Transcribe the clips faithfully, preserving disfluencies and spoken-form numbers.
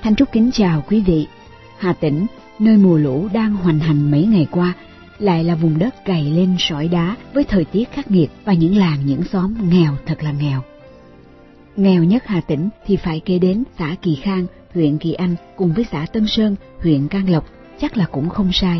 Thanh Trúc kính chào quý vị. Hà Tĩnh, nơi mùa lũ đang hoành hành mấy ngày qua, lại là vùng đất cày lên sỏi đá với thời tiết khắc nghiệt và những làng những xóm nghèo thật là nghèo. Nghèo nhất Hà Tĩnh thì phải kể đến xã Kỳ Khang, huyện Kỳ Anh cùng với xã Tân Sơn, huyện Can Lộc, chắc là cũng không sai.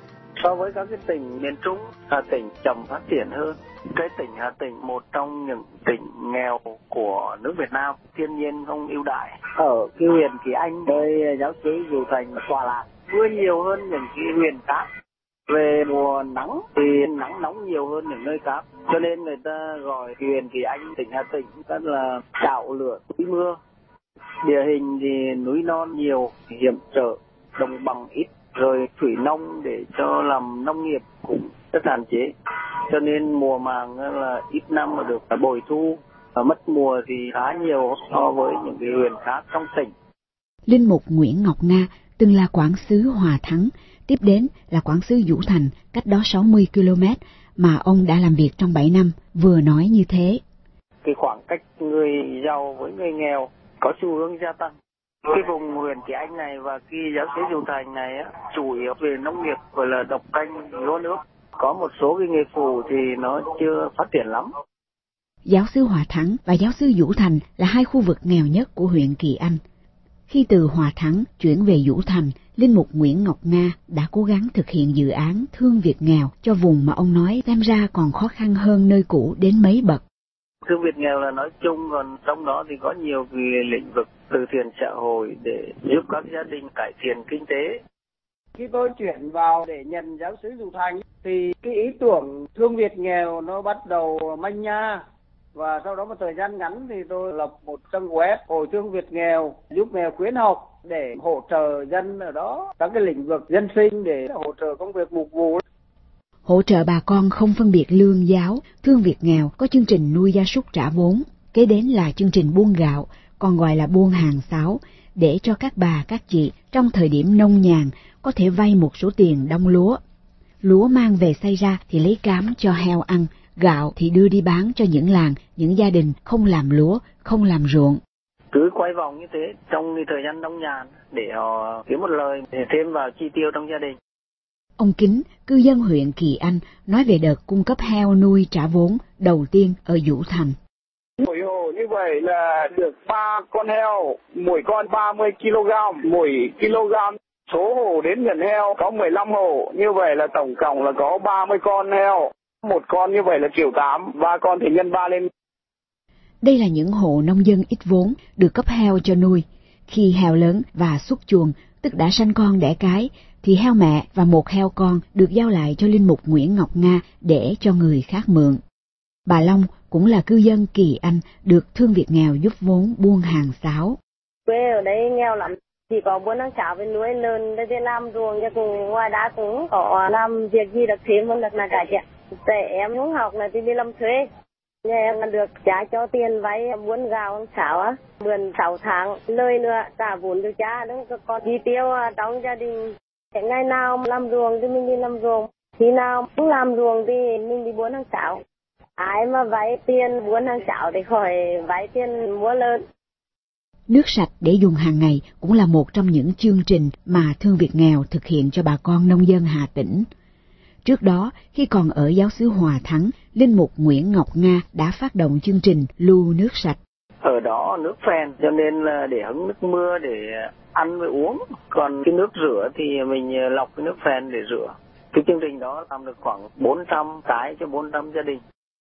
So với các cái tỉnh miền Trung, Hà Tĩnh chậm phát triển hơn. Cái tỉnh Hà Tĩnh một trong những tỉnh nghèo của nước Việt Nam, thiên nhiên không ưu đãi. Ở cái huyện Kỳ Anh, nơi giáo xứ Dù Thành tọa lạc, mưa nhiều hơn những cái huyện khác. Về mùa nắng thì nắng nóng nhiều hơn những nơi khác, cho nên người ta gọi huyện Kỳ Anh, tỉnh Hà Tĩnh rất là chảo lửa túi mưa. Địa hình thì núi non nhiều, hiểm trở, đồng bằng ít, rồi thủy nông để cho làm nông nghiệp cũng rất hạn chế, cho nên mùa màng là ít năm mà được bội thu, và mất mùa thì khá nhiều so với những cái huyện khác trong tỉnh. Linh mục Nguyễn Ngọc Nga từng là quản sứ Hòa Thắng, tiếp đến là quản sứ Vũ Thành, cách đó sáu mươi ki lô mét mà ông đã làm việc trong bảy năm, vừa nói như thế. Cái khoảng cách người giàu với người nghèo có xu hướng gia tăng. Cái vùng huyện Kỳ Anh này và cái giáo xứ Dù Thành này á, chủ yếu về nông nghiệp gọi là độc canh lúa nước. Có một số cái nghề phụ thì nó chưa phát triển lắm. Giáo xứ Hòa Thắng và giáo xứ Vũ Thành là hai khu vực nghèo nhất của huyện Kỳ Anh. Khi từ Hòa Thắng chuyển về Vũ Thành, Linh mục Nguyễn Ngọc Nga đã cố gắng thực hiện dự án Thương Việt nghèo cho vùng mà ông nói xem ra còn khó khăn hơn nơi cũ đến mấy bậc. Thương Việt nghèo là nói chung, còn trong đó thì có nhiều cái lĩnh vực từ thiện xã hội để giúp các gia đình cải thiện kinh tế. Khi tôi chuyển vào để nhận giáo xứ Dù Thành thì cái ý tưởng Thương Việt nghèo nó bắt đầu manh nha. Và sau đó một thời gian ngắn thì tôi lập một trang web Hội Thương Việt nghèo giúp nghèo khuyến học để hỗ trợ dân ở đó các cái lĩnh vực dân sinh để hỗ trợ công việc mục vụ. Hỗ trợ bà con không phân biệt lương giáo, Thương Việt nghèo có chương trình nuôi gia súc trả vốn, kế đến là chương trình buôn gạo, còn gọi là buôn hàng sáo, để cho các bà các chị trong thời điểm nông nhàn có thể vay một số tiền đong lúa. Lúa mang về xay ra thì lấy cám cho heo ăn, gạo thì đưa đi bán cho những làng, những gia đình không làm lúa, không làm ruộng. Cứ quay vòng như thế trong thời gian nông nhàn để họ kiếm một lời để thêm vào chi tiêu trong gia đình. Ông Kính, cư dân huyện Kỳ Anh, nói về đợt cung cấp heo nuôi trả vốn đầu tiên ở Vũ Thành. Mỗi hộ như vậy là được ba con heo, mỗi con ba mươi ki lô gam, mỗi kg. Số hộ đến nhận heo có mười lăm hộ, như vậy là tổng cộng là có ba mươi con heo. Một con như vậy là triệu tám, ba con thì nhân ba lên. Đây là những hộ nông dân ít vốn được cấp heo cho nuôi. Khi heo lớn và xuất chuồng, tức đã sanh con đẻ cái, thì heo mẹ và một heo con được giao lại cho Linh mục Nguyễn Ngọc Nga để cho người khác mượn. Bà Long cũng là cư dân Kỳ Anh, được Thương Việt nghèo giúp vốn buôn hàng sáo. Quê ở đây nghèo lắm, chỉ có buôn hàng sáo với nuôi lợn, để làm ruộng, cho cùng ngoài đã cũng có làm việc gì được thêm hơn được là cả chị. Để em không học là thì đi làm thuê. Nhà em được cha cho tiền vay buôn gạo hàng sáo á, mượn sáu tháng, lời nữa trả vốn cho cha, đúng còn chi tiêu trong gia đình. Ngày nào làm ruộng thì mình đi làm ruộng, khi nào không làm ruộng thì mình đi buôn hàng sáo. Ai mà vay tiền buôn hàng sáo thì khỏi vay tiền mua lợn. Nước sạch để dùng hàng ngày cũng là một trong những chương trình mà Thương Việt nghèo thực hiện cho bà con nông dân Hà Tĩnh. Trước đó, khi còn ở giáo xứ Hòa Thắng, Linh mục Nguyễn Ngọc Nga đã phát động chương trình lưu nước sạch. Ở đó nước phèn, cho nên là để hứng nước mưa để ăn với uống. Còn cái nước rửa thì mình lọc cái nước phèn để rửa. Cái chương trình đó làm được khoảng bốn trăm cái cho bốn trăm gia đình.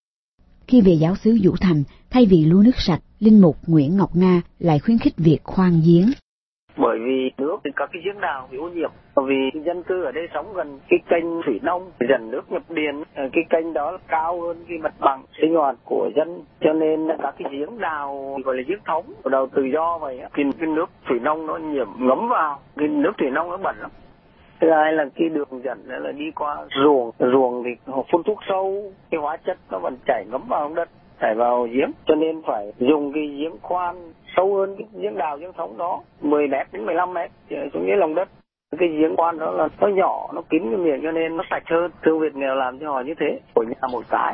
Khi về giáo xứ Vũ Thành, thay vì lưu nước sạch, Linh mục Nguyễn Ngọc Nga lại khuyến khích việc khoan giếng. Bởi vì nước thì các cái giếng đào bị ô nhiễm. Vì dân cư ở đây sống gần cái kênh thủy nông, dần nước nhập điền, cái kênh đó cao hơn cái mặt bằng sinh hoạt của dân, cho nên các cái giếng đào gọi là giếng thống, đầu tự do vậy, thì cái nước thủy nông nó nhiễm ngấm vào, cái nước thủy nông nó bẩn lắm. Thứ hai là cái đường dẫn là đi qua ruộng, ruộng thì họ phun thuốc sâu, cái hóa chất nó vẫn chảy ngấm vào trong đất, chảy vào giếng, cho nên phải dùng cái giếng khoan sâu hơn cái giếng đào giếng thống đó, mười mét đến mười lăm mét xuống dưới lòng đất. Cái giếng khoan đó là nó nhỏ, nó kín cái miệng cho nên nó sạch hơn. Thương Việt nghèo làm cho họ như thế, mỗi nhà một cái.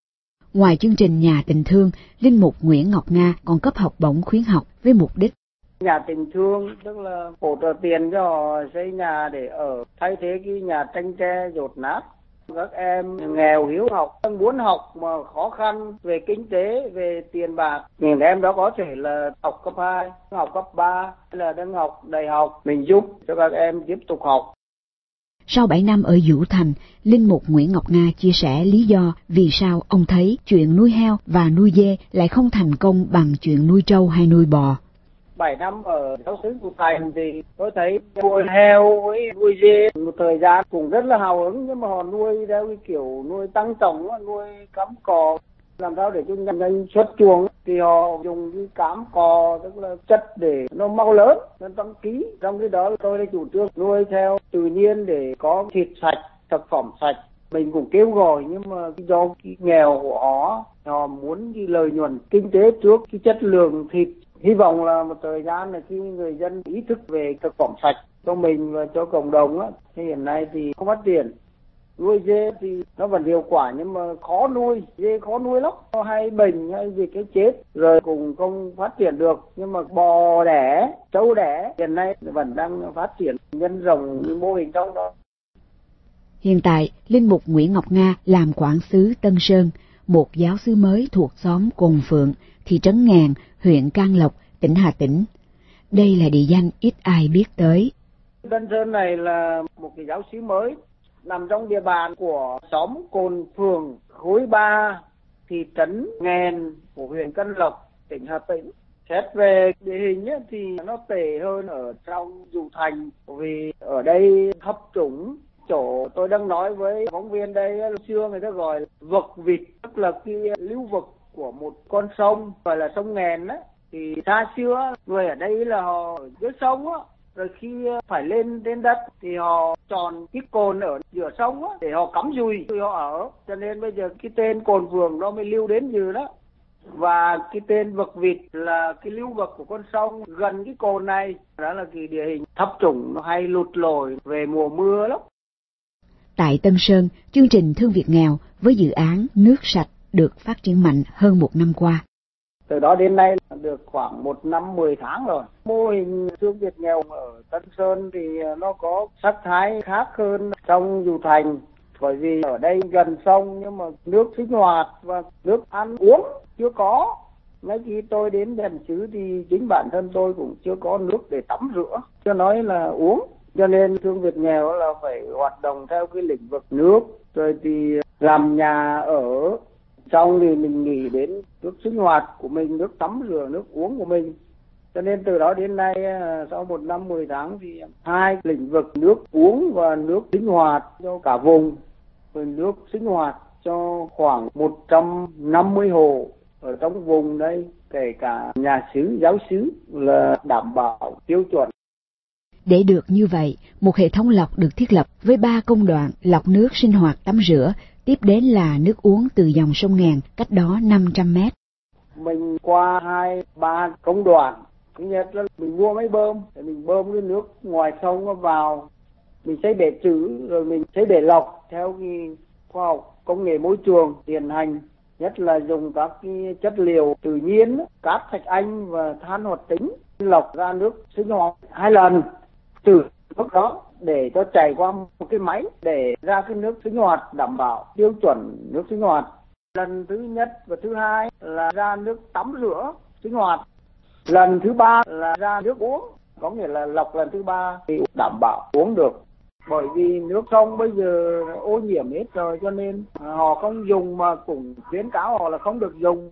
Ngoài chương trình Nhà Tình Thương, Linh mục Nguyễn Ngọc Nga còn cấp học bổng khuyến học với mục đích Nhà tình thương, tức là hỗ trợ tiền cho họ xây nhà để ở, thay thế cái nhà tranh tre dột nát. Các em nghèo hiếu học, muốn học mà khó khăn về kinh tế, về tiền bạc. Những em đó có thể là học cấp hai, học cấp ba, hay là đang học đại học. Mình giúp cho các em tiếp tục học. Sau bảy năm ở Vũ Thành, Linh mục Nguyễn Ngọc Nga chia sẻ lý do vì sao ông thấy chuyện nuôi heo và nuôi dê lại không thành công bằng chuyện nuôi trâu hay nuôi bò. Bảy năm ở giáo xứ Vũ Thành thì tôi thấy nuôi heo với nuôi dê một thời gian cũng rất là hào hứng, nhưng mà họ nuôi theo cái kiểu nuôi tăng trồng, nuôi cắm cò. Làm sao để cho nhanh xuất chuồng thì họ dùng cái cám cò, tức là chất để nó mau lớn, nó tăng ký. Trong cái đó tôi đã chủ trương nuôi theo tự nhiên để có thịt sạch, thực phẩm sạch. Mình cũng kêu gọi, nhưng mà do cái nghèo của họ, họ muốn cái lợi nhuận kinh tế trước cái chất lượng thịt. Hy vọng là một thời gian là khi người dân ý thức về thực phẩm sạch cho mình và cho cộng đồng á, thì hiện nay thì không phát triển. Nuôi dê thì nó vẫn hiệu quả, nhưng mà khó nuôi, dê khó nuôi lắm, nó hay bệnh hay gì cái chết rồi cũng không phát triển được. Nhưng mà bò đẻ, trâu đẻ hiện nay vẫn đang phát triển, nhân rộng mô hình trong đó. Hiện tại, Linh mục Nguyễn Ngọc Nga làm quản xứ Tân Sơn, một giáo xứ mới thuộc xóm Cồn Phượng, thị trấn Ngàn, huyện Can Lộc, tỉnh Hà Tĩnh. Đây là địa danh ít ai biết tới. Tân Sơn này là một cái giáo xứ mới, nằm trong địa bàn của xóm Cồn Phượng, khối ba, thị trấn Ngàn của huyện Can Lộc, tỉnh Hà Tĩnh. Xét về địa hình ấy, thì nó tệ hơn ở trong Vũ Thành, vì ở đây thấp trũng. Chỗ tôi đang nói với phóng viên đây, xưa người ta gọi vực vịt, tức là cái lưu vực của một con sông, gọi là sông Ngàn á. Thì xa xưa người ở đây là họ dưới sông á, rồi khi phải lên đến đất thì họ chọn cái cồn ở giữa sông á để họ cắm dùi rồi họ ở, cho nên bây giờ cái tên Cồn Phượng nó mới lưu đến như đó. Và cái tên vực vịt là cái lưu vực của con sông gần cái cồn này, đó là cái địa hình thấp trũng, nó hay lụt lội về mùa mưa lắm. Tại Tân Sơn, chương trình Thương Việt Nghèo với dự án nước sạch được phát triển mạnh hơn một năm qua. Từ đó đến nay được khoảng một năm mười tháng rồi. Mô hình Thương Việt Nghèo ở Tân Sơn thì nó có sắc thái khác hơn trong Vũ Thành, bởi vì ở đây gần sông nhưng mà nước sinh hoạt và nước ăn uống chưa có. Ngay khi tôi đến đền xứ thì chính bản thân tôi cũng chưa có nước để tắm rửa, chưa nói là uống. Cho nên Thương Việt Nghèo là phải hoạt động theo cái lĩnh vực nước, rồi thì làm nhà ở. Trong thì mình nghĩ đến nước sinh hoạt của mình, nước tắm rửa, nước uống của mình. Cho nên từ đó đến nay, sau một năm mười tháng thì hai lĩnh vực nước uống và nước sinh hoạt cho cả vùng, rồi nước sinh hoạt cho khoảng một trăm năm mươi hộ ở trong vùng đây, kể cả nhà xứ, giáo xứ là đảm bảo tiêu chuẩn. Để được như vậy, một hệ thống lọc được thiết lập với ba công đoạn lọc nước sinh hoạt tắm rửa, tiếp đến là nước uống từ dòng sông Ngàn cách đó năm trăm mét. Mình qua hai ba công đoạn. Thứ nhất là mình mua máy bơm, để mình bơm cái nước ngoài sông nó vào, mình xây bể trữ, rồi mình xây bể lọc theo cái khoa học công nghệ môi trường hiện hành. Nhất là dùng các cái chất liệu tự nhiên, cát thạch anh và than hoạt tính, lọc ra nước sinh hoạt hai lần từ lúc đó để cho chảy qua một cái máy để ra cái nước sinh hoạt đảm bảo tiêu chuẩn nước sinh hoạt. Lần thứ nhất và thứ hai là ra nước tắm rửa sinh hoạt. Lần thứ ba là ra nước uống, có nghĩa là lọc lần thứ ba thì đảm bảo uống được. Bởi vì nước sông bây giờ ô nhiễm hết rồi, cho nên họ không dùng, mà cũng khuyến cáo họ là không được dùng.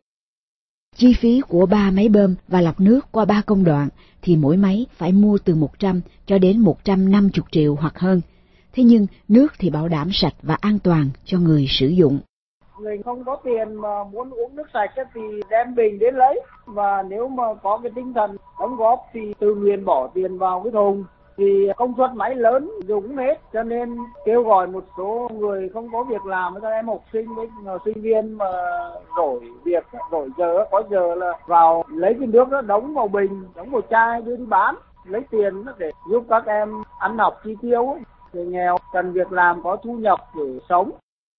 Chi phí của ba máy bơm và lọc nước qua ba công đoạn thì mỗi máy phải mua từ một trăm cho đến một trăm năm mươi triệu hoặc hơn. Thế nhưng nước thì bảo đảm sạch và an toàn cho người sử dụng. Người không có tiền mà muốn uống nước sạch thì đem bình đến lấy, và nếu mà có cái tinh thần đóng góp thì tự nguyện bỏ tiền vào cái thùng. Vì công suất máy lớn dùng hết, cho nên kêu gọi một số người không có việc làm, các em học sinh với sinh viên mà đổi việc, đổi giờ, có giờ là vào lấy cái nước đó đóng vào bình, đóng vào chai đưa đi bán, lấy tiền để giúp các em ăn học chi tiêu. Người nghèo cần việc làm, có thu nhập để sống.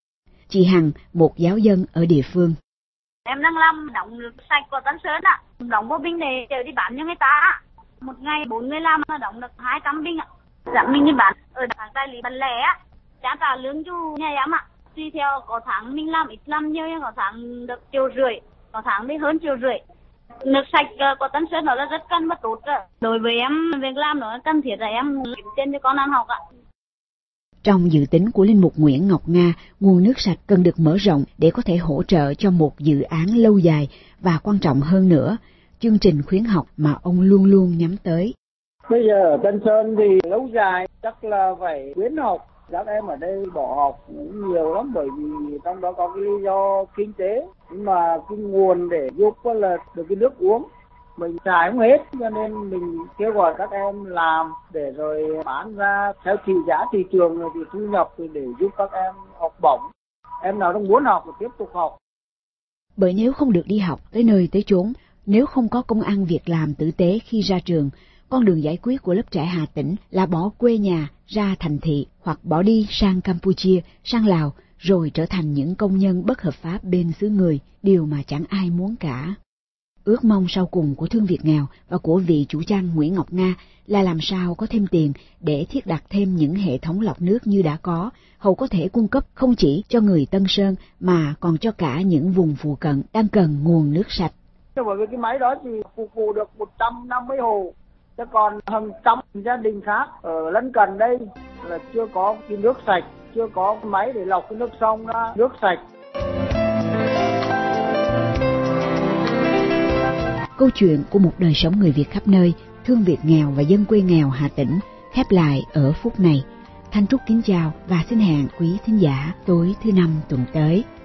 Chị Hằng, một giáo dân ở địa phương. Em đang làm đóng nước sạch của Tân Sơn ạ, đóng vào bình để chở đi bán cho người ta. Một ngày bốn người làm là đóng được hai trăm bình ạ. Dạ mình đi bán ở hàng tài lý bán lẻ á, trả trả lương cho nhà em ạ. Tùy theo có tháng mình làm ít làm nhiều, nhưng có tháng được triệu rưỡi, có tháng đi hơn triệu rưỡi. Nước sạch của Tân Sơn nó là rất cần và tốt rồi. Đối với em, việc làm nó cần thiết là em kiếm tiền cho con ăn học ạ. Trong dự tính của Linh mục Nguyễn Ngọc Nga, nguồn nước sạch cần được mở rộng để có thể hỗ trợ cho một dự án lâu dài và quan trọng hơn nữa, chương trình khuyến học mà ông luôn luôn nhắm tới. Bây giờ ở Tân Sơn thì lâu dài chắc là phải khuyến học. Các em ở đây bỏ học cũng nhiều lắm, bởi vì trong đó có cái lý do kinh tế, nhưng mà cái nguồn để giúp là được cái nước uống mình xài không hết, cho nên mình kêu gọi các em làm để rồi bán ra theo thị giá thị trường thì thu nhập để giúp các em học bổng. Em nào không muốn học thì tiếp tục học. Bởi nếu không được đi học tới nơi tới chốn, nếu không có công ăn việc làm tử tế khi ra trường, con đường giải quyết của lớp trẻ Hà Tĩnh là bỏ quê nhà ra thành thị hoặc bỏ đi sang Campuchia, sang Lào, rồi trở thành những công nhân bất hợp pháp bên xứ người, điều mà chẳng ai muốn cả. Ước mong sau cùng của Thương Việt Nghèo và của vị chủ trang Nguyễn Ngọc Nga là làm sao có thêm tiền để thiết đặt thêm những hệ thống lọc nước như đã có, hầu có thể cung cấp không chỉ cho người Tân Sơn mà còn cho cả những vùng phụ cận đang cần nguồn nước sạch. Bởi vì cái máy đó thì phục vụ được một trăm năm mươi hộ, chứ còn hàng trăm gia đình khác ở lân cận đây là chưa có cái nước sạch, chưa có máy để lọc cái nước sông ra nước sạch. Câu chuyện của một đời sống người Việt khắp nơi, Thương Việt Nghèo và dân quê nghèo Hà Tĩnh khép lại ở phút này. Thanh Trúc kính chào và xin hẹn quý thính giả tối thứ năm tuần tới.